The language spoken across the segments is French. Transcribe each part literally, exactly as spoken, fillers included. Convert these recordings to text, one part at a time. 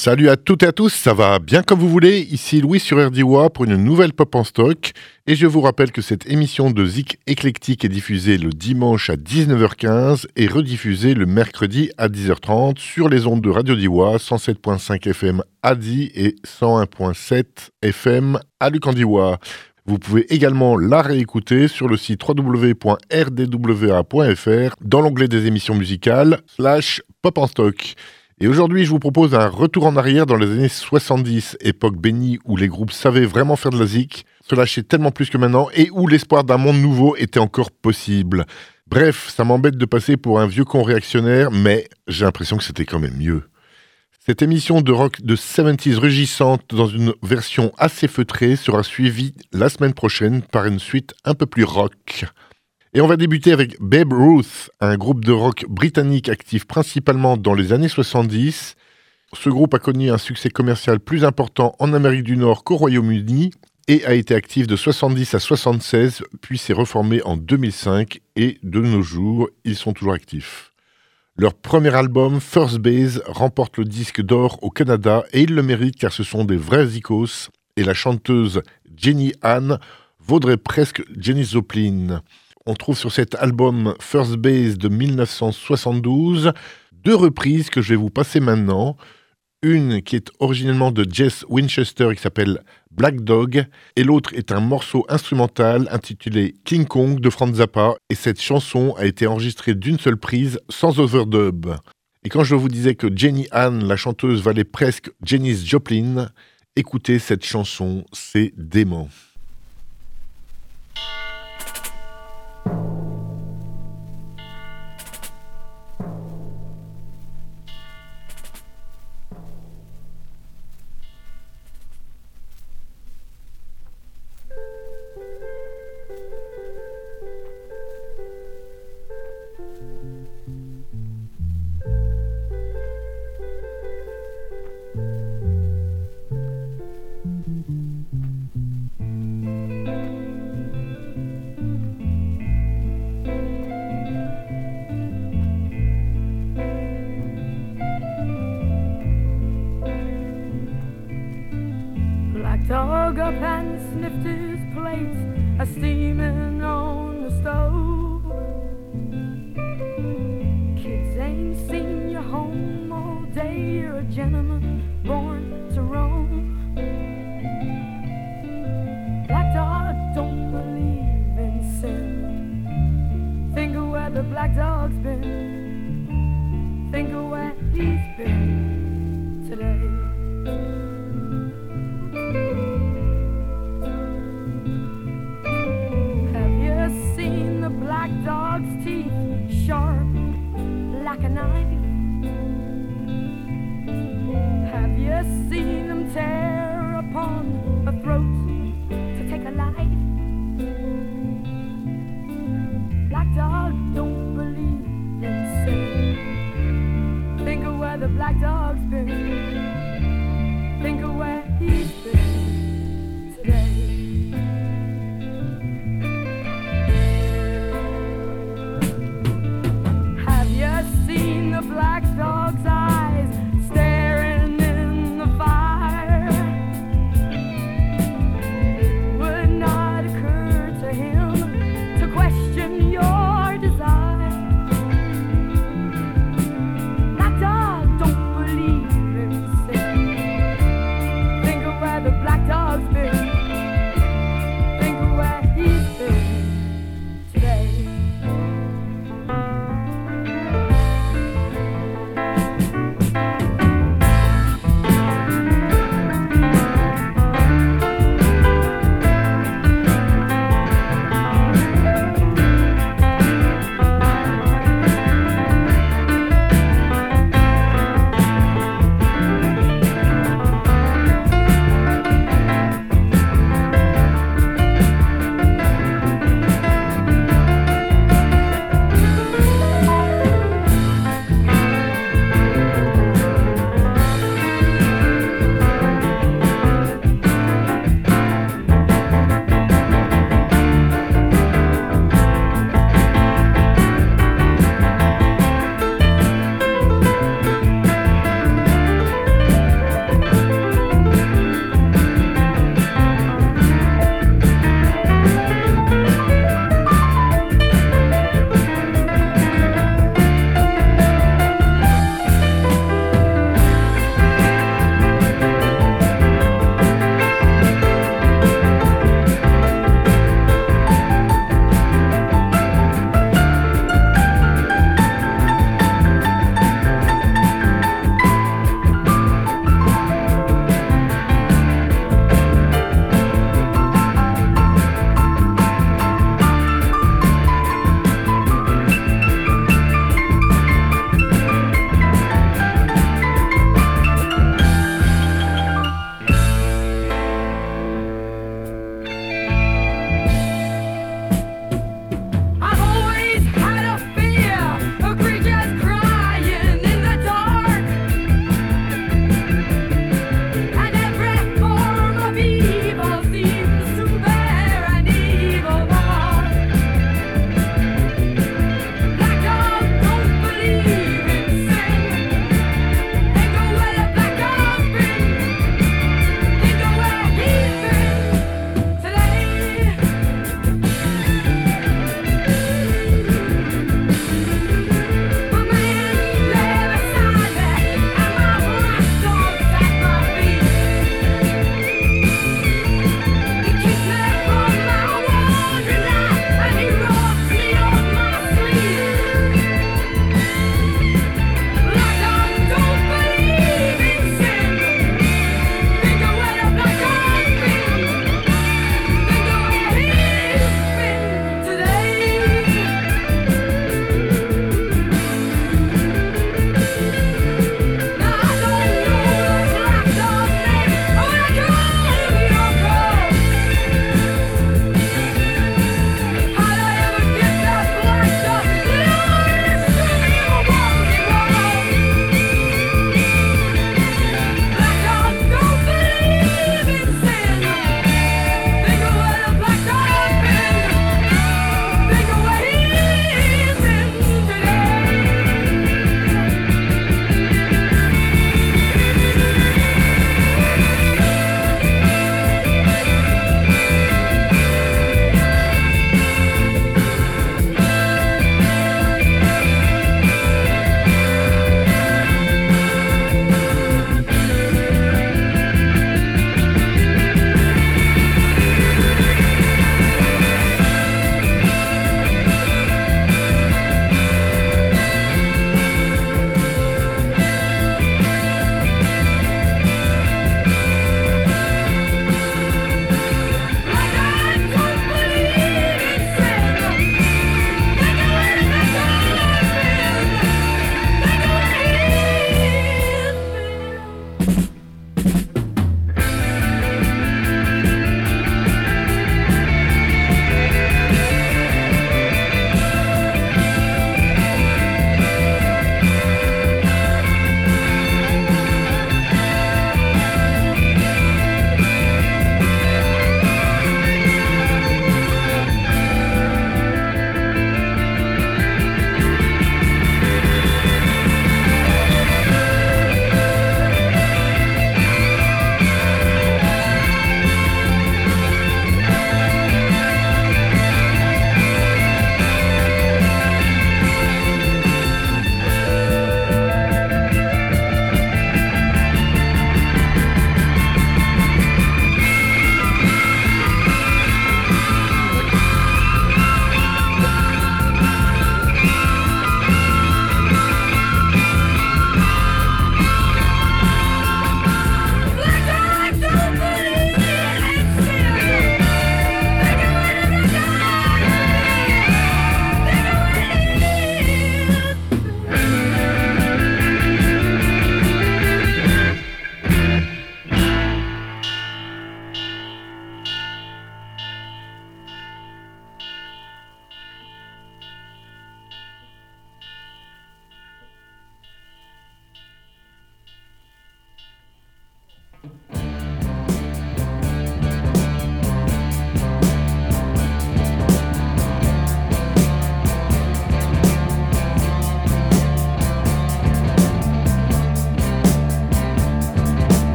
Salut à toutes et à tous, ça va bien comme vous voulez, ici Louis sur R D W A pour une nouvelle Pop en Stock. Et je vous rappelle que cette émission de Zik Éclectique est diffusée le dimanche à dix-neuf heures quinze et rediffusée le mercredi à dix heures trente sur les ondes de Radio D W A, cent sept virgule cinq F M à Die et cent un virgule sept F M à Lucandiwa. Vous pouvez également la réécouter sur le site w w w point r d w a point f r dans l'onglet des émissions musicales slash Pop en Stock. Et aujourd'hui, je vous propose un retour en arrière dans les années soixante-dix, époque bénie où les groupes savaient vraiment faire de la zik, se lâchaient tellement plus que maintenant et où l'espoir d'un monde nouveau était encore possible. Bref, ça m'embête de passer pour un vieux con réactionnaire, mais j'ai l'impression que c'était quand même mieux. Cette émission de rock de soixante-dix rugissante dans une version assez feutrée sera suivie la semaine prochaine par une suite un peu plus rock. Et on va débuter avec Babe Ruth, un groupe de rock britannique actif principalement dans les années soixante-dix. Ce groupe a connu un succès commercial plus important en Amérique du Nord qu'au Royaume-Uni et a été actif de soixante-dix à soixante-seize, puis s'est reformé en deux mille cinq et de nos jours, ils sont toujours actifs. Leur premier album, First Base, remporte le disque d'or au Canada et ils le méritent car ce sont des vrais zikos et la chanteuse Jenny Han vaudrait presque Janis Joplin. On trouve sur cet album First Base de dix-neuf cent soixante-douze deux reprises que je vais vous passer maintenant. Une qui est originellement de Jess Winchester qui s'appelle Black Dog et l'autre est un morceau instrumental intitulé King Kong de Frank Zappa et cette chanson a été enregistrée d'une seule prise sans overdub. Et quand je vous disais que Jenny Han, la chanteuse, valait presque Janis Joplin, écoutez cette chanson, c'est dément. Dug up and sniffed his plate, a steaming on the stove. Kids ain't seen you home all day, you're a gentleman born to roam. Black dog don't believe in sin. Think of where the black dog's been. Think of where he's been today. Black dog's teeth sharp like a knife. Have you seen them tear upon a throat to take a life? Black dog don't believe in sin. Think of where the black dog's been. Think of where he's been today. Black dog's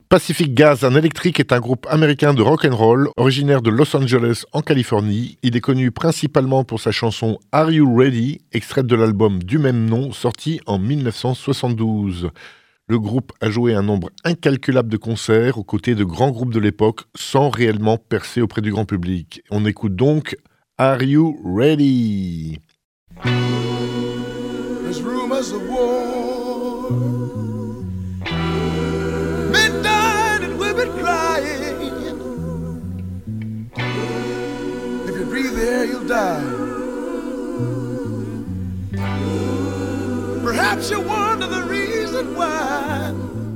Pacific Gas and Electric est un groupe américain de rock and roll originaire de Los Angeles en Californie. Il est connu principalement pour sa chanson Are You Ready, extraite de l'album du même nom sorti en dix-neuf cent soixante-douze. Le groupe a joué un nombre incalculable de concerts aux côtés de grands groupes de l'époque sans réellement percer auprès du grand public. On écoute donc Are You Ready? There's rumors of war, men died and women crying. If you breathe the air, you'll die. Perhaps you wonder the reason why.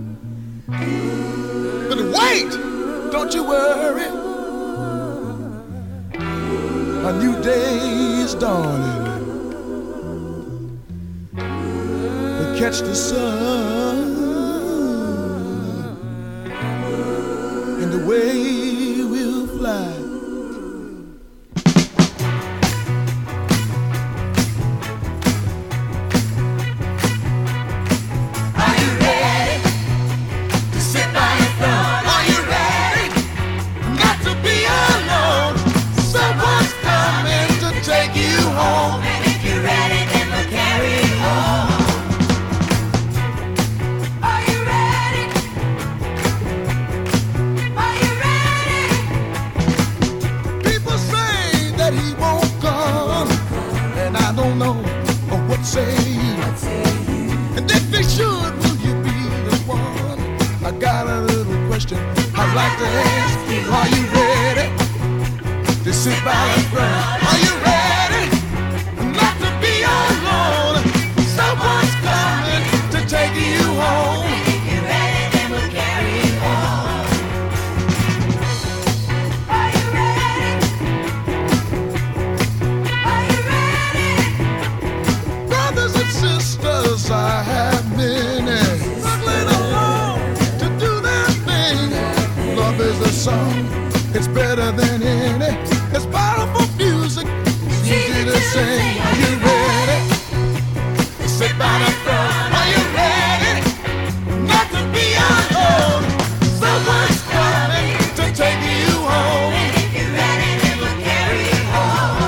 But wait, don't you worry. A new day is dawning. We'll catch the sun and away we'll fly. Say you. And if they should, will you be the one? I got a little question I'd like to ask. Are you ready to sit by the front? Are you ready not to be alone? Someone's coming to take you home. And if you're ready, then we'll carry you home. Are you ready? Are you ready? Brothers and sisters, I have many struggling alone to do their thing. Love is a song, it's better than any. It's powerful music, it's easy to sing. Are you ready? Sit by the front. Are you ready? Not to be alone. Someone's coming to take you home. And if you're ready, then we'll carry you home.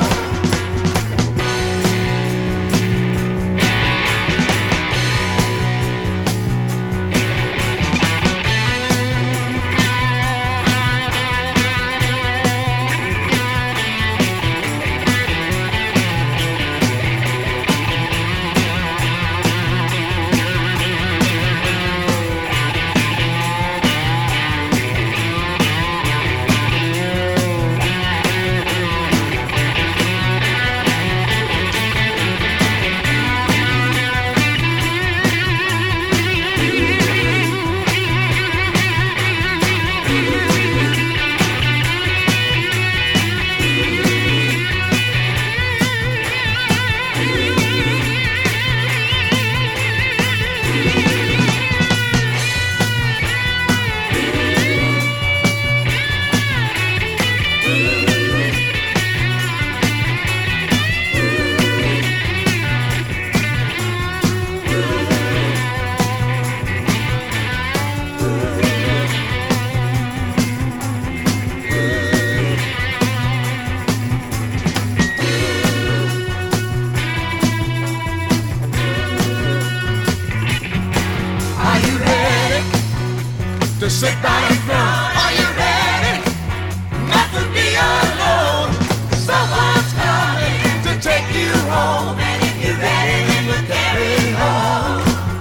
To sit by the front. Are you ready? Not to be alone. Someone's coming to take you home. And if you're ready, then we'll carry you home.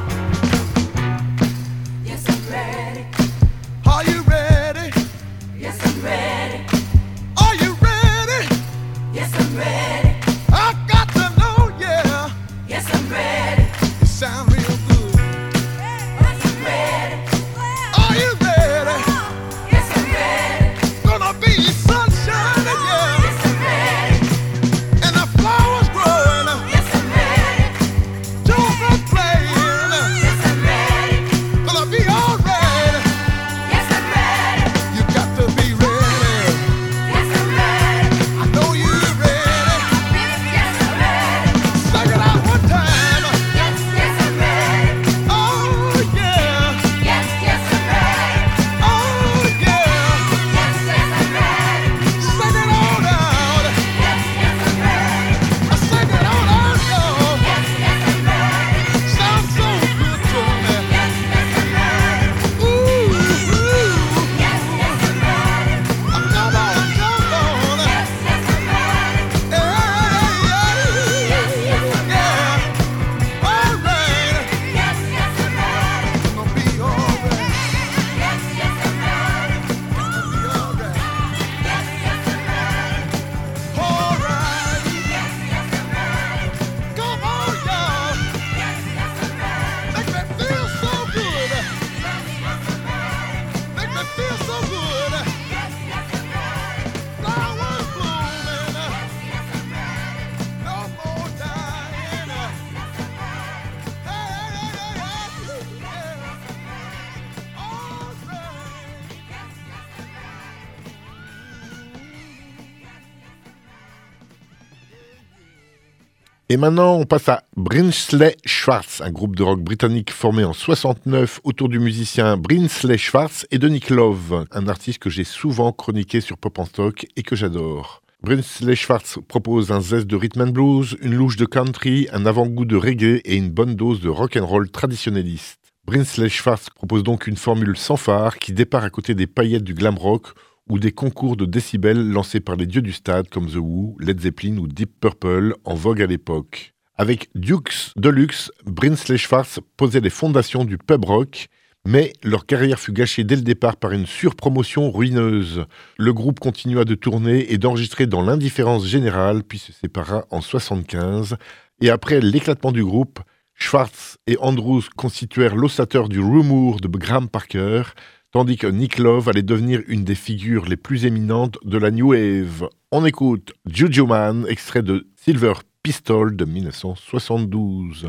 Yes, I'm ready. Are you ready? Yes, I'm ready. Are you ready? Yes, I'm ready. I got to know, yeah. Yes, I'm ready. You sound real good. Yes, I'm ready. Are you ready? Et maintenant, on passe à Brinsley Schwarz, un groupe de rock britannique formé en soixante-neuf autour du musicien Brinsley Schwarz et de Nick Love, un artiste que j'ai souvent chroniqué sur Pop en Stock et que j'adore. Brinsley Schwarz propose un zeste de rhythm and blues, une louche de country, un avant-goût de reggae et une bonne dose de rock and roll traditionnaliste. Brinsley Schwarz propose donc une formule sans phare qui départ à côté des paillettes du glam rock ou des concours de décibels lancés par les dieux du stade comme The Who, Led Zeppelin ou Deep Purple en vogue à l'époque. Avec Dukes Deluxe, Brinsley Schwarz posait les fondations du pub rock, mais leur carrière fut gâchée dès le départ par une surpromotion ruineuse. Le groupe continua de tourner et d'enregistrer dans l'indifférence générale, puis se sépara en soixante-quinze. Et après l'éclatement du groupe, Schwarz et Andrews constituèrent l'ossateur du Rumour de Graham Parker, tandis que Nick Love allait devenir une des figures les plus éminentes de la New Wave. On écoute Juju Man, extrait de Silver Pistol de dix-neuf cent soixante-douze.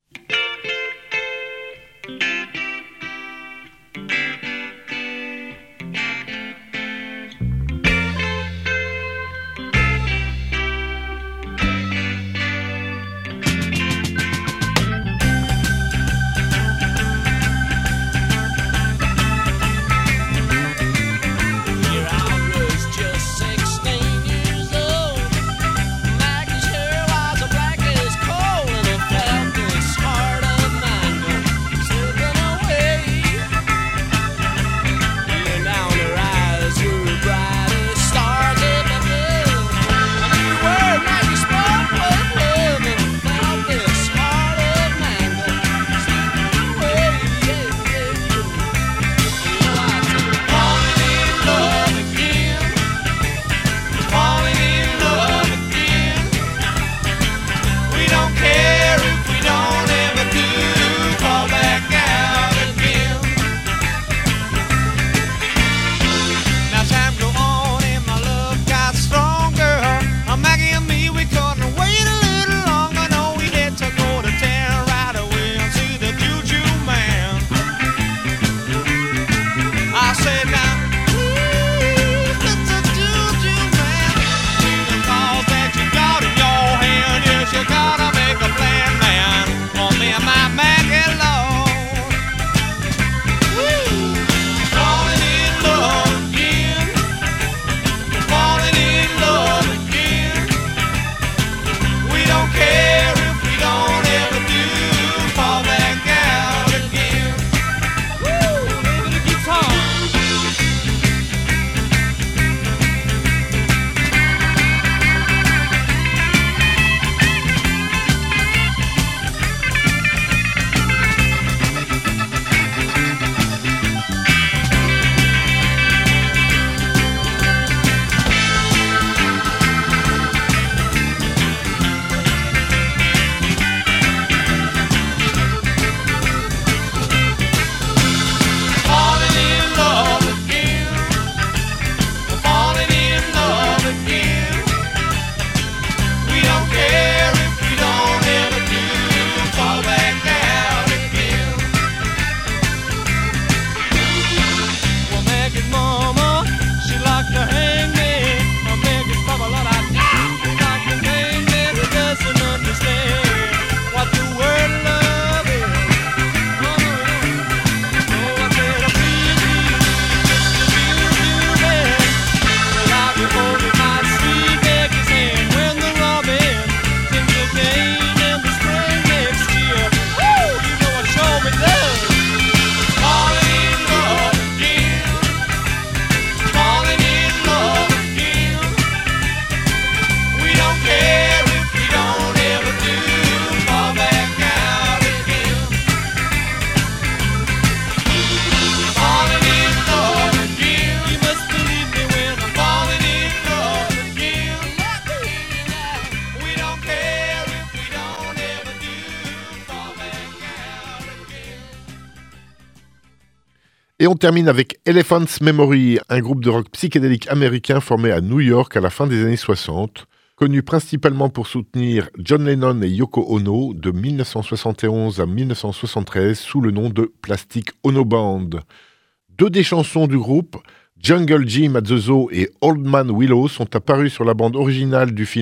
Et on termine avec Elephant's Memory, un groupe de rock psychédélique américain formé à New York à la fin des années soixante, connu principalement pour soutenir John Lennon et Yoko Ono de dix-neuf cent soixante et onze à dix-neuf cent soixante-treize sous le nom de Plastic Ono Band. Deux des chansons du groupe, Jungle Jim at the Zoo et Old Man Willow, sont apparues sur la bande originale du film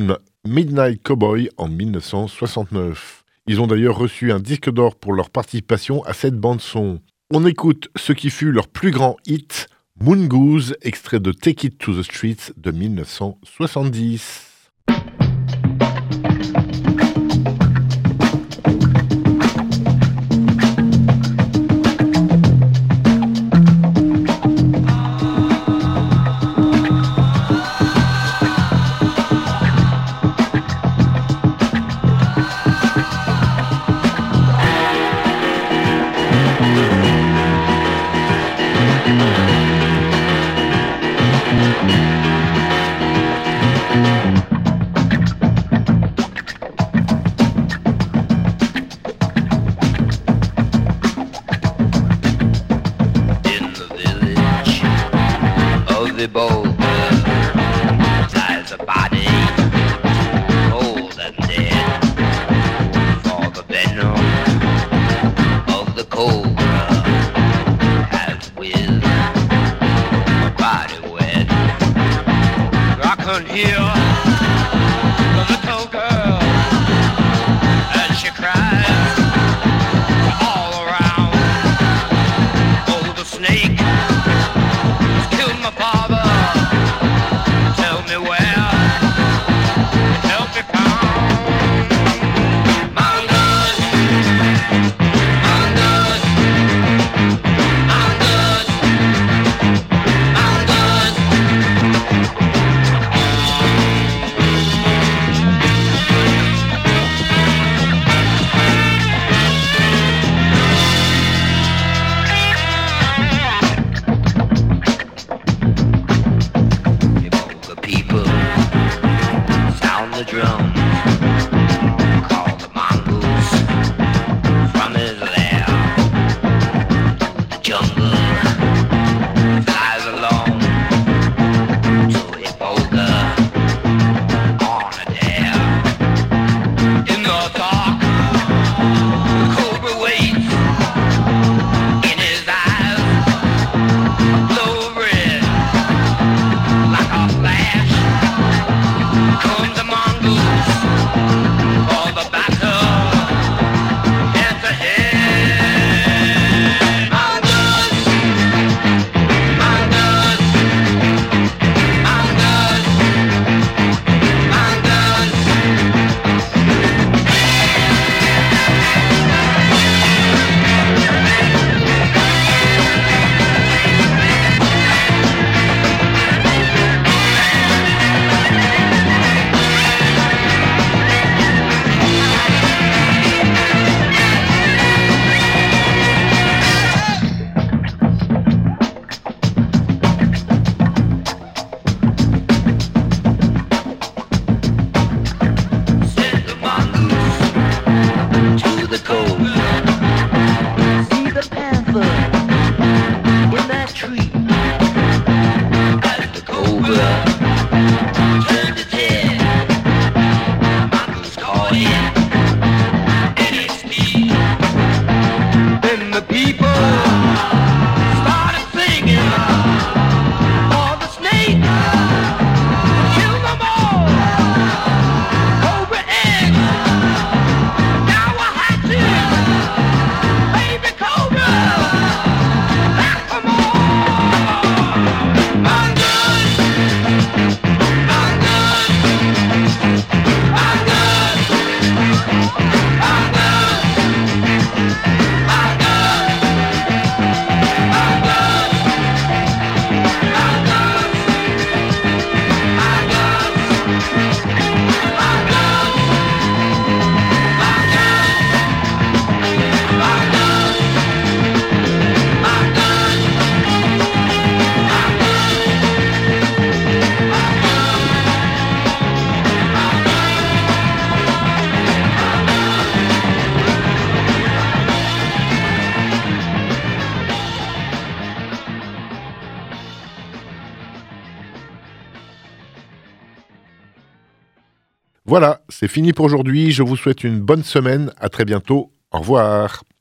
Midnight Cowboy en dix-neuf cent soixante-neuf. Ils ont d'ailleurs reçu un disque d'or pour leur participation à cette bande-son. On écoute ce qui fut leur plus grand hit, Moon Goose, extrait de Take It to the Streets de dix-neuf cent soixante-dix. Voilà, c'est fini pour aujourd'hui. Je vous souhaite une bonne semaine. À très bientôt. Au revoir.